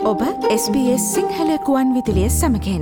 ඔබ SBS සිංහල කුවන් විදිලිය සමකෙන්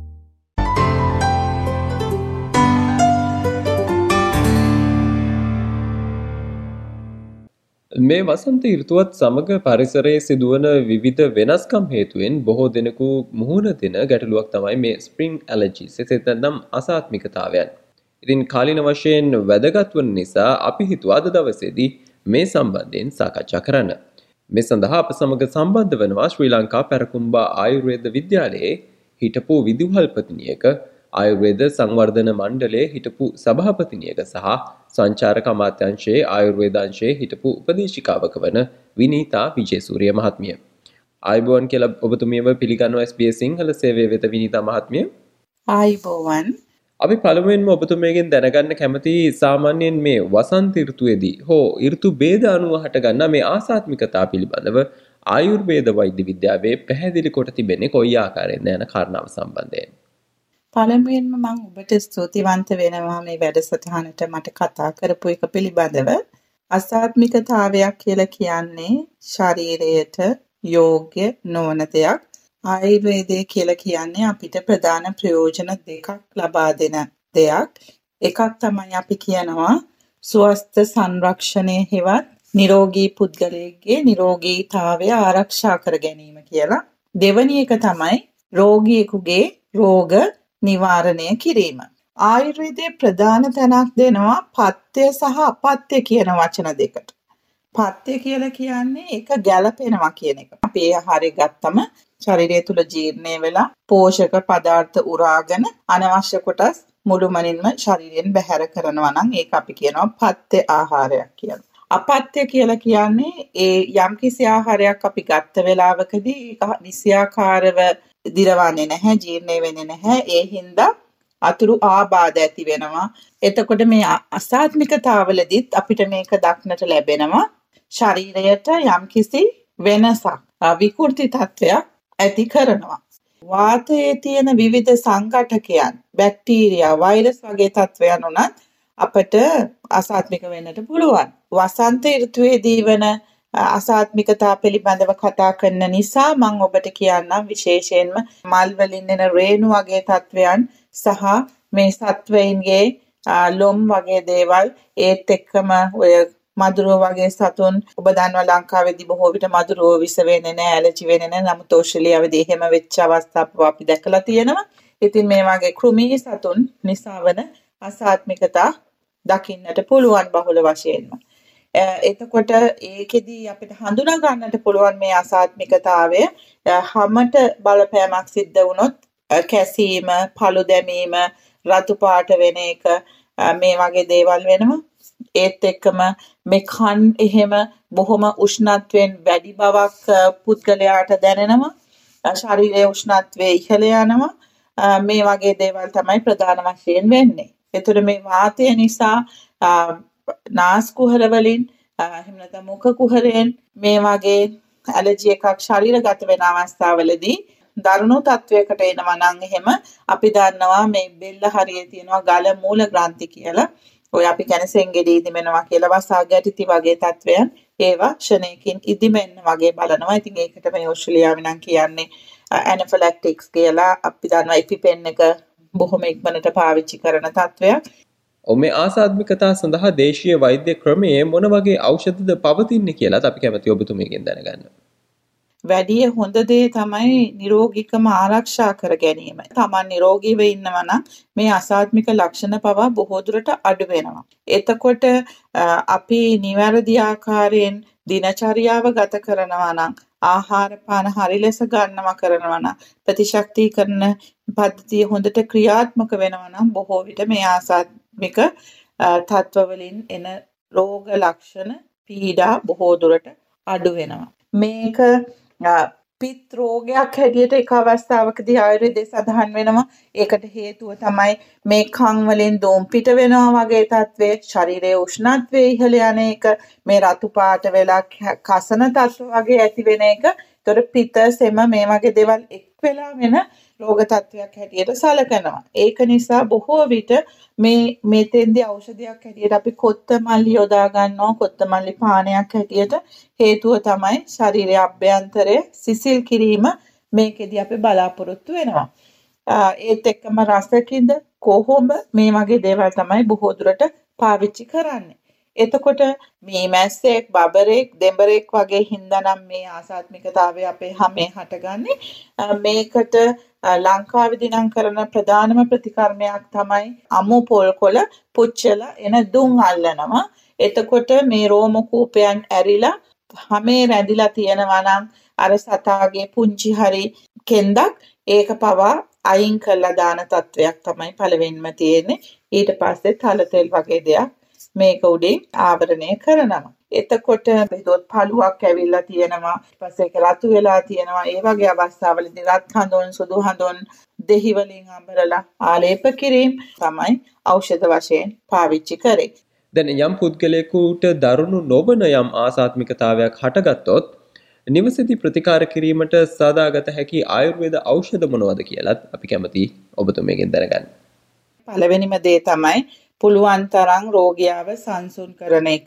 මේ වසන්ත ඍතුවත් සමග පරිසරයේ සිදුවන විවිධ වෙනස්කම් හේතුවෙන් බොහෝ දෙනෙකු මුහුණ දෙන ගැටලුවක් තමයි මේ ස්ප්‍රින්ග් ඇලර්ජිස් එසේනම් අසාත්මිකතාවයන්. ඉතින් කාලින වශයෙන් වැදගත් වන නිසා අපි හිතුවා අද දවසේදී මේ සම්බන්ධයෙන් සාකච්ඡා කරන්න. මේ සඳහා අප සමග සම්බන්ධ වෙනවා ශ්‍රී ලංකා පැරකුම්බා ආයුර්වේද විද්‍යාලයේ හිටපු විදුහල්පතිනියක, ආයුර්වේද සංවර්ධන මණ්ඩලයේ හිටපු සභාපතිනියක සහ සංචාරක අමාත්‍යාංශයේ ආයුර්වේදාංශයේ හිටපු උපදේශිකාවක වන විනීතා විජේසූරිය මහත්මිය. ආයුබෝවන් කියලා ඔබතුමියව පිළිගන්නවා SBS සිංහල සේවය වෙත විනීතා මහත්මිය. ආයුබෝවන්. අපි පළමුවෙන්ම ඔබතුමියගෙන් දැනගන්න කැමති සාමාන්‍යයෙන් මේ වසන්ත ඍතුවේදී හෝ ඍතු භේද අනුව හටගන්නා මේ ආසාත්මිකතා පිළිබඳව ආයුර්වේද වෛද්‍ය විද්‍යාවේ පැහැදිලි කොට තිබෙන්නේ කොයි ආකාරයෙන්ද යන කාරණාව සම්බන්ධයෙන්. පළමුවෙන්ම මම ඔබට ස්තුතිවන්ත වෙනවා මේ වැඩසටහනට මට කතා කරපු එක පිළිබඳව. අසාත්මිකතාවයක් කියලා කියන්නේ ශරීරයට යෝග්‍ය නොවන දෙයක්. ආයුර්වේදයේ කියලා කියන්නේ අපිට ප්‍රධාන ප්‍රයෝජන දෙකක් ලබා දෙන දෙයක්. එකක් තමයි අපි කියනවා ස්වස්ථ සංරක්ෂණය හෙවත් නිරෝගී පුද්ගලයෙක්ගේ නිරෝගීතාවය ආරක්ෂා කර ගැනීම කියලා. දෙවැනි එක තමයි රෝගියෙකුගේ රෝග නිවාරණය කිරීම. ආයුර්වේදයේ ප්‍රධාන තැනක් දෙනවා පත්‍ය සහ අපත්‍ය කියන වචන දෙකට. පත්‍ය කියලා කියන්නේ ඒක ගැළපෙනවා කියන එක. අපි ඒ ආහාරය ගත්තම ශරීරය තුල ජීර්ණය වෙලා පෝෂක පදාර්ථ උරාගෙන අනවශ්‍ය කොටස් මුළුමනින්ම ශරීරයෙන් බැහැර කරනවා නම් ඒක අපි කියනවා පත්‍ය ආහාරයක් කියලා. අපත්‍ය කියලා කියන්නේ ඒ යම්කිසි ආහාරයක් අපි ගත්ත වෙලාවකදී ඒක නිසියාකාරව දිරවන්නේ නැහැ, ජීර්ණය වෙන්නේ නැහැ. ඒ හින්දා අතුරු ආබාධ ඇති වෙනවා. එතකොට මේ අසාත්මිකතාවලදීත් අපිට මේක දක්නට ලැබෙනවා. ශරීරයට යම්කිසි වෙනසක්, විකෘති තත්වයක් ඇති කරනවා. වාතයේ තියෙන විවිධ සංඝටකයන්, බැක්ටීරියා, වෛරස් වගේ තත්වයන් උනත් අපට අසාත්මික වෙන්නට පුළුවන්. වසන්ත ඍතුවේදී වන අසාත්මිකතා පිළිබඳව කතා කරන නිසා මම ඔබට කියන්නම් විශේෂයෙන්ම මල් වලින් එන රේණු වගේ තත්වයන් සහ මේ සත්වයින්ගේ ලොම් වගේ දේවල් ඒත් එක්කම ඔය මදුරුව වගේ සතුන් ඔබ දන්නවා ලංකාවේදී බොහෝ විට මදුරුව විස වෙන්නේ නැහැ, ඇලර්ජි වෙන්නේ නැහැ. නමුත් ඕස්ට්‍රේලියාවේදී එහෙම වෙච්ච අවස්ථා අපි දැකලා තියෙනවා. ඉතින් මේ වගේ කෘමී සතුන් නිසා වන අසාත්මිකතා දකින්නට පුළුවන් බහුල වශයෙන්ම. එතකොට ඒකෙදී අපිට හඳුනා ගන්නට පුළුවන් මේ අසාත්මිකතාවය හැමත බලපෑමක් සිද්ධ වුණොත් කැසීම, පළු දැමීම, රතු පාට වෙන එක මේ වගේ දේවල් වෙනවා. ඒත් එක්කම මේ කන් එහෙම බොහොම උෂ්ණත්වයෙන් වැඩි බවක් පුද්ගලයාට දැනෙනවා. ශරීරයේ උෂ්ණත්වය ඉහළ යනවා. මේ වගේ දේවල් තමයි ප්‍රධාන වශයෙන් වෙන්නේ. ඒතර මේ වාතය නිසා නාස් කුහර වලින් එහෙම නැත්නම් මුඛ කුහරයෙන් මේ වගේ ඇලර්ජි එකක් ශරීරගත වෙන අවස්ථාවලදී දරුණු තත්වයකට එනවා නම් එහෙම අපි දන්නවා මේ බෙල්ල හරියේ තියෙනවා ගල මූල ග්‍රන්ථි කියලා. ඔය අපි කියන්නේ සෙන්ගෙඩි ඉදිමෙනවා කියලා වසා ගැටිති වගේ තත්වයන් ඒවා ක්ෂණයකින් ඉදිමෙන්න වගේ බලනවා. ඉතින් ඒකට මේ ඕස්ට්‍රේලියාවේ නම් කියන්නේ ඇනෆිලැක්ටික්ස් කියලා. අපි දන්නවා එපිපෙන් එක බොහොම ඉක්මනට පාවිච්චි කරන තත්වයක්. මේ ආසාත්මිකතා සඳහා දේශීය වෛද්‍ය ක්‍රමයේ මොන වගේ ඖෂධද පවතින්නේ කියලාත් අපි කැමති ඔබතුමියගෙන් දැනගන්න. වැඩි හොඳ දේ තමයි නිරෝගීකම ආරක්ෂා කර ගැනීම. තමන් නිරෝගීව ඉන්නවා නම් මේ අසාත්මික ලක්ෂණ පවා බොහෝ දුරට අඩු වෙනවා. එතකොට අපි නිවැරදි ආකාරයෙන් දිනචරියාව ගත කරනවා නම්, ආහාර පාන හරි ලෙස ගන්නවා කරනවා නම්, ප්‍රතිශක්තිකරණ පද්ධතිය හොඳට ක්‍රියාත්මක වෙනවා නම් බොහෝ විට මේ ආසාත්මික තත්ත්වවලින් එන රෝග ලක්ෂණ පීඩා බොහෝ දුරට අඩු වෙනවා. මේක පිත් රෝගයක් හැටියට එක අවස්ථාවකදී ආයුර්වේදයේ සඳහන් වෙනවා. ඒකට හේතුව තමයි මේ කන් වලින් දෝම් පිට වෙනවා වගේ තත්ත්වයේ ශරීරයේ උෂ්ණත්වය ඉහළ යන එක, මේ රතු පාට වෙලා කසන තත්ත්ව වගේ ඇති වෙන එක. ඒතර පිත සෙම මේ වගේ දේවල් එක් වෙලා වෙන රෝග තත්වයක් හැටියට සලකනවා. ඒක නිසා බොහෝ විට මෙතෙන්දී ඖෂධයක් හැටියට අපි කොත්තමල්ලි යොදා ගන්නවා. කොත්තමල්ලි පානයක් හැටියට හේතුව තමයි ශරීරයේ අභ්‍යන්තරය සිසිල් කිරීම මේකෙදී අපි බලාපොරොත්තු වෙනවා. ඒත් එක්කම රසකින්ද කොහොඹ මේ වගේ දේවල් තමයි බොහෝ දුරට පාවිච්චි කරන්නේ. එතකොට මේ මැස්සෙක් බබරෙක් දෙඹරෙක් වගේ හින්දානම් මේ ආසාත්මිකතාවය අපේ හැමේ හටගන්නේ. මේකට ලංකාවේදී නම් කරන ප්‍රධානම ප්‍රතිකර්මයක් තමයි අමු පොල් කොළ පුච්චලා එන දුම් අල්ලනවා. එතකොට මේ රෝම කූපයන් ඇරිලා හැමේ රැඳිලා තියෙනවා නම් අර සතාගේ පුංචි හරි කෙන්දක් ඒක පවා අයින් කරලා දාන තත්වයක් තමයි පළවෙනිම තියෙන්නේ. ඊට පස්සේ තල තෙල් වගේ දෙයක් මේක උඩින් ආවරණය කරනවා. එතකොට බෙදොත් පළුවක් ඇවිල්ලා තියෙනවා. ඊට පස්සේ ඒක රතු වෙලා තියෙනවා. ඒ වගේ අවස්ථාවලදී රත් හඳුන් සුදු හඳුන් දෙහි වලින් අඹරලා ආලේප කිරීම තමයි ඖෂධ වශයෙන් පාවිච්චි කරේ. දැන් යම් පුද්ගලයෙකුට දරුණු නොවන යම් ආසාත්මිකතාවයක් හටගත්තොත් නිවසේදී ප්‍රතිකාර කිරීමට සාදාගත හැකි ආයුර්වේද ඖෂධ මොනවද කියලාත් අපි කැමතියි ඔබතුමියගෙන් දැනගන්න. පළවෙනිම දේ තමයි පුළුවන් තරම් රෝගියාව සංසුන් කරන එක.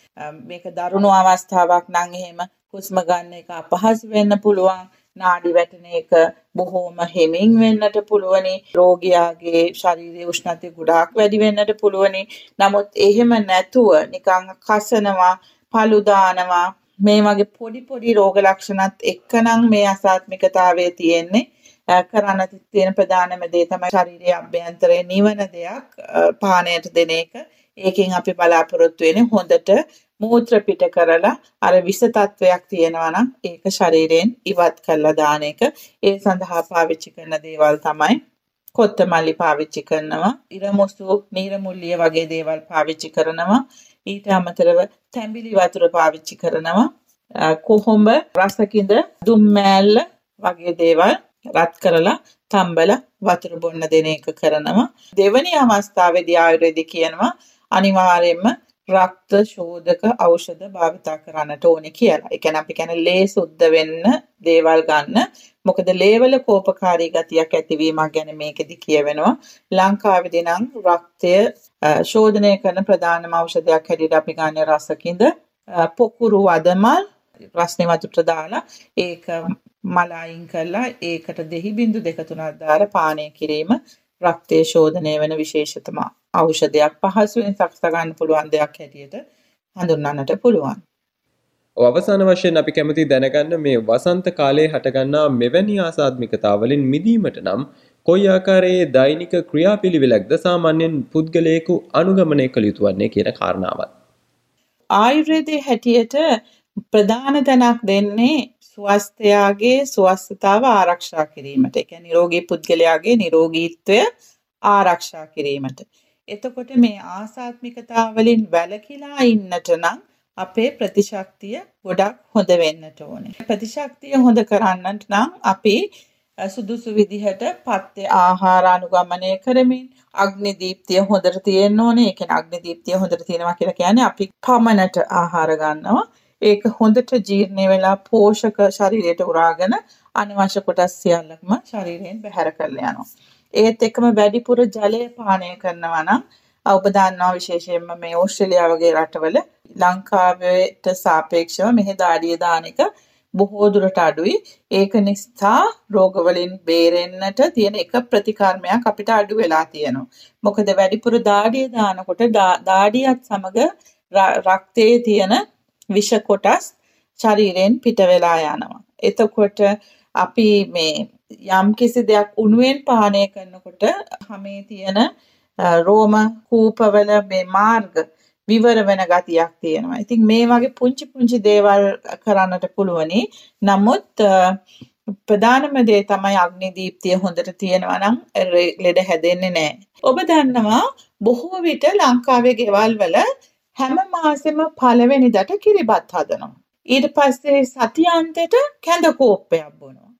මේක දරුණු අවස්ථාවක් නම් එහෙම හුස්ම ගන්න එක අපහසු වෙන්න පුළුවන්. නාඩි වැටෙන එක බොහෝම හෙමින් වෙන්නට පුළුවනි. රෝගියාගේ ශාරීරික උෂ්ණත්වය ගොඩාක් වැඩි වෙන්නට පුළුවනි. නමුත් එහෙම නැතුව නිකන් කසනවා, පළු දානවා මේ වගේ පොඩි රෝග ලක්ෂණත් එක්කනම් මේ අසාත්මිකතාවය තියෙන්නේ. කරන්න තියෙන ප්‍රධානම දේ තමයි ශරීරයේ අභ්‍යන්තරයේ නිවන දෙයක් පානයට දෙන එක. ඒකෙන් අපි බලාපොරොත්තු වෙන්නේ හොඳට මූත්‍ර පිට කරලා අර විස තත්වයක් තියෙනවා නම් ඒක ශරීරයෙන් ඉවත් කරලා දාන එක. ඒ සඳහා පාවිච්චි කරන දේවල් තමයි කොත්තමල්ලි පාවිච්චි කරනවා, ඉරමුසු, නීරමුල්ලිය වගේ දේවල් පාවිච්චි කරනවා. ඊට අමතරව තැඹිලි වතුර පාවිච්චි කරනවා. කොහොඹ රසකින්ද දුම් මෑල්ල වගේ දේවල් රත් කරලා තම්බලා වතුර බොන්න දෙන එක කරනවා. දෙවැනි අවස්ථාවේදී ආයුර්වේදයේ කියනවා අනිවාර්යයෙන්ම රක්ත ශෝධක ඖෂධ භාවිතා කරන්නට ඕනේ කියලා. ඒ කියන්නේ අපි කියන්නේ ලේ සුද්ධ වෙන්න දේවල් ගන්න. මොකද ලේවල කෝපකාරී ගතියක් ඇතිවීමක් ගැන මේකෙදි කියවෙනවා. ලංකාවේදී නම් රක්තය ශෝධනය කරන ප්‍රධානම ඖෂධයක් හැටියට අපි ගන්න රසකින්ද පොකුරු වදමල් රස්නේ වතුරට දාලා ඒක මල අයින් කරලා ඒකට දෙහි බිඳු 2-3ක් දාලා පානය කිරීම රක්තයේ ශෝධනය වෙන විශේෂතම ඖෂධයක්. පහසුවෙන් සකසා ගන්න පුළුවන් දෙයක් හැටියට හඳුන්වන්නට පුළුවන්. අවසාන වශයෙන් අපි කැමති දැනගන්න මේ වසන්ත කාලයේ හටගන්නා මෙවැනි ආසාත්මිකතාවලින් මිදීමට නම් කොයි ආකාරයේ දෛනික ක්‍රියාපිළිවෙලක්ද සාමාන්‍යයෙන් පුද්ගලයෙකු අනුගමනය කළ යුතු වන්නේ කියන කාරණාවත්. ආයුර්වේදයේ හැටියට ප්‍රධාන තැනක් දෙන්නේ ස්වස්ථයාගේ ස්වස්ථතාව ආරක්ෂා කිරීමට. ඒ කියන්නේ නිරෝගී පුද්ගලයාගේ නිරෝගීත්වය ආරක්ෂා කිරීමට. එතකොට මේ ආසාත්මිකතාවලින් වැළකීලා ඉන්නට නම් අපේ ප්‍රතිශක්තිය ගොඩක් හොඳ වෙන්නට ඕනේ. ප්‍රතිශක්තිය හොඳ කරන්නට නම් අපි සුදුසු විදිහට පත්‍ය ආහාර අනුගමනය කරමින් අග්නි දීප්තිය හොඳට තියෙන්න ඕනේ. ඒ කියන්නේ අග්නි දීප්තිය හොඳට තියෙනවා කියලා කියන්නේ අපි පමණට ආහාර ගන්නවා. ඒක හොඳට ජීර්ණය වෙලා පෝෂක ශරීරයට උරාගෙන අනවශ්‍ය කොටස් සියල්ලක්ම ශරීරයෙන් බැහැර කරලා යනවා. ඒත් එක්කම වැඩිපුර ජලය පානය කරනවා නම් ඔබ දන්නවා විශේෂයෙන්ම මේ ඕස්ට්‍රේලියාව වගේ රටවල ලංකාවට සාපේක්ෂව මෙහි දාඩිය දාන එක බොහෝ දුරට අඩුයි. ඒක නිසා රෝගවලින් බේරෙන්නට තියෙන එක ප්‍රතිකර්මයක් අපිට අඩු වෙලා තියෙනවා. මොකද වැඩිපුර දාඩිය දානකොට දාඩියත් සමග රක්තයේ තියෙන විෂ කොටස් ශරීරයෙන් පිට වෙලා යනවා. එතකොට අපි මේ යම් කිසි දෙයක් උණුවෙන් පානය කරනකොට හැමේ තියෙන රෝම කූපවල මේ මාර්ග විවර වෙන ගතියක් තියෙනවා. ඉතින් මේ වගේ පුංචි දේවල් කරන්නට පුළුවනි. නමුත් ප්‍රධානම දේ තමයි අග්නි දීප්තිය හොඳට තියෙනවා නම් ලෙඩ හැදෙන්නේ නැහැ. ඔබ දන්නවා බොහෝ විට ලංකාවේ ගෙවල් වල හැම මාසෙම පළවෙනිදාට කිරිබත් හදනවා. ඊට පස්සේ සතියාන්තයට කැඳ කෝප්පයක් බොනවා.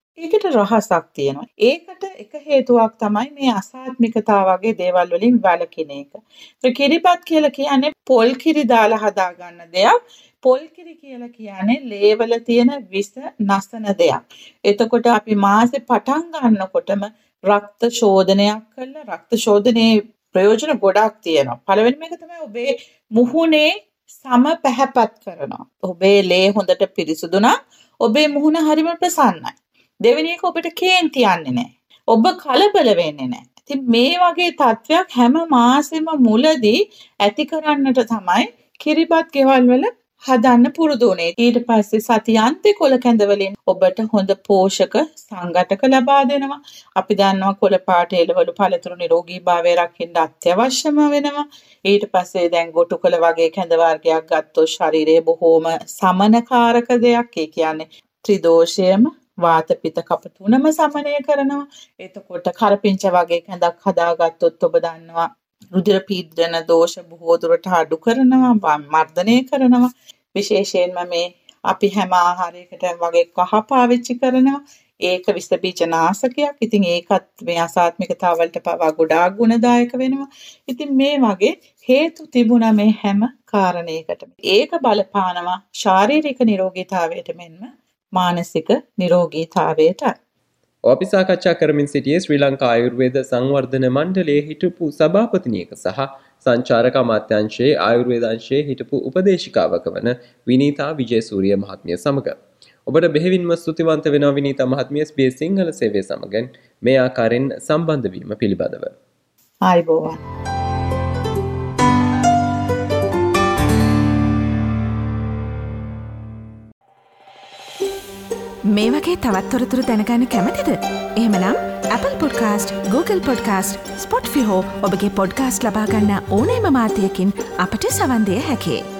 ඒකට රහසක් තියෙනවා. ඒකට එක හේතුවක් තමයි මේ අසාත්මිකතාව වගේ දේවල් වලින් වැළකීන එක. ඒ කිරිබත් කියලා කියන්නේ පොල් කිරි දාලා හදාගන්න දෙයක්. පොල් කිරි කියලා කියන්නේ ලේවල තියෙන විස නසන දෙයක්. එතකොට අපි මාසේ පටන් ගන්නකොටම රක්ත ශෝධනයක් කළා. රක්ත ශෝධනයේ ප්‍රයෝජන ගොඩක් තියෙනවා. පළවෙනිම එක තමයි ඔබේ මුහුණේ සම පැහැපත් කරනවා. ඔබේ ලේ හොඳට පිරිසුදු නම් ඔබේ මුහුණ හරිම ප්‍රසන්නයි. දෙවෙනි එක ඔබට කේන්ති යන්නේ නැහැ. ඔබ කලබල වෙන්නේ නැහැ. ඉතින් මේ වගේ තත්ත්වයක් හැම මාසෙම මුලදී ඇති කරන්නට තමයි කිරිබත් ගෙවල් වල හදන්න පුරුදු වුණේ. ඊට පස්සේ සතියන්තේ කොළ කැඳ වලින් ඔබට හොඳ පෝෂක සංඝටක ලබා දෙනවා. අපි දන්නවා කොළ පාට එළවලු පළතුරු නිරෝගීභාවය රකින්න අත්‍යවශ්‍යම වෙනවා. ඊට පස්සේ දැන් ගොටුකොළ වගේ කැඳ වර්ගයක් ගත්තොත් ශරීරයේ බොහෝම සමනකාරක දෙයක්. ඒ කියන්නේ ත්‍රිදෝෂයම වාත පිත කප තුනම සමනය කරනවා. එතකොට කරපිංච වගේ කැඳක් හදාගත්තොත් ඔබ දන්නවා රුධිර පීඩන දෝෂ බොහෝ දුරට අඩු කරනවා, මර්ධනය කරනවා. විශේෂයෙන්ම මේ අපි හැම ආහාරයකට වගේ කහ පාවිච්චි කරනවා. ඒක විස බීජ නාශකයක්. ඉතින් ඒකත් මේ අසාත්මිකතාව වලට පවා ගොඩාක් ගුණදායක වෙනවා. ඉතින් මේ වගේ හේතු තිබුණා මේ හැම කාරණයකටම. ඒක බලපානවා ශාරීරික නිරෝගීතාවයට මෙන්ම මානසික නිරෝගීතාවයට. අපි සාකච්ඡා කරමින් සිටියේ ශ්‍රී ලංකා ආයුර්වේද සංවර්ධන මණ්ඩලයේ හිටපු සභාපතිනියක සහ සංචාරක අමාත්‍යාංශයේ ආයුර්වේද අංශයේ හිටපු උපදේශිකාවක වන විනීතා විජේසූරිය මහත්මිය සමග. ඔබට බෙහෙවින්ම ස්තුතිවන්ත වෙනවා විනීතා මහත්මිය SBS සිංහල සේවය සමග මේ ආකාරයෙන් සම්බන්ධ වීම පිළිබඳව. ආයුබෝවන්. මේ වගේ තවත් තොරතුරු දැනගන්න කැමතිද? එහෙමනම් Apple Podcast, Google Podcast, Spotify හෝ ඔබගේ podcast ලබා ගන්න ඕනෑම මාධ්‍යයකින් අපට සවන් දෙන්න හැකියි.